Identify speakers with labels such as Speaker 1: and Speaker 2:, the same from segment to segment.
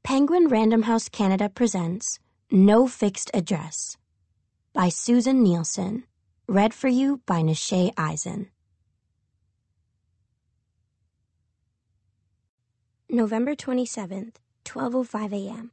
Speaker 1: Penguin Random House Canada presents No Fixed Address by Susan Nielsen, read for you by Nishay Eisen. November 27th, 12:05 a.m.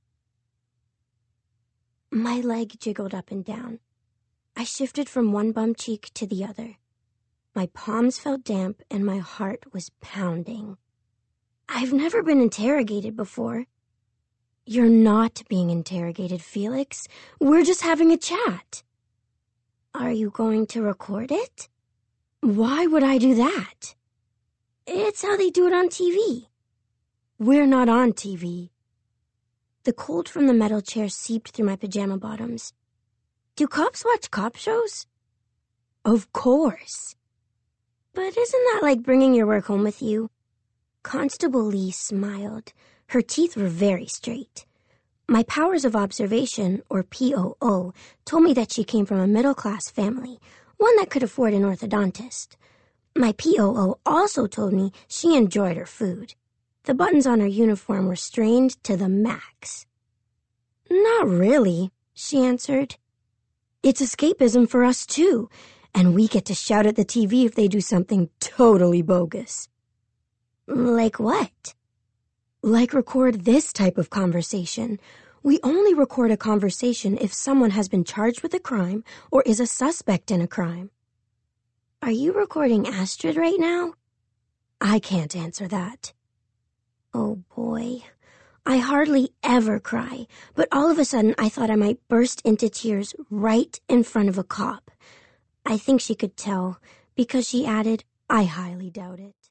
Speaker 1: My leg jiggled up and down. I shifted from one bum cheek to the other. My palms felt damp and my heart was pounding. I've never been interrogated before. You're not being interrogated, Felix. We're just having a chat. Are you going to record it? Why would I do that? It's how they do it on TV. We're not on TV. The cold from the metal chair seeped through my pajama bottoms. Do cops watch cop shows? Of course. But isn't that like bringing your work home with you? Constable Lee smiled. Her teeth were very straight. My powers of observation, or POO, told me that she came from a middle-class family, one that could afford an orthodontist. My POO also told me she enjoyed her food. The buttons on her uniform were strained to the max. Not really, she answered. It's escapism for us, too, and we get to shout at the TV if they do something totally bogus. Like what? Like record this type of conversation. We only record a conversation if someone has been charged with a crime or is a suspect in a crime. Are you recording Astrid right now? I can't answer that. Oh boy. I hardly ever cry, but all of a sudden I thought I might burst into tears right in front of a cop. I think she could tell, because she added, I highly doubt it.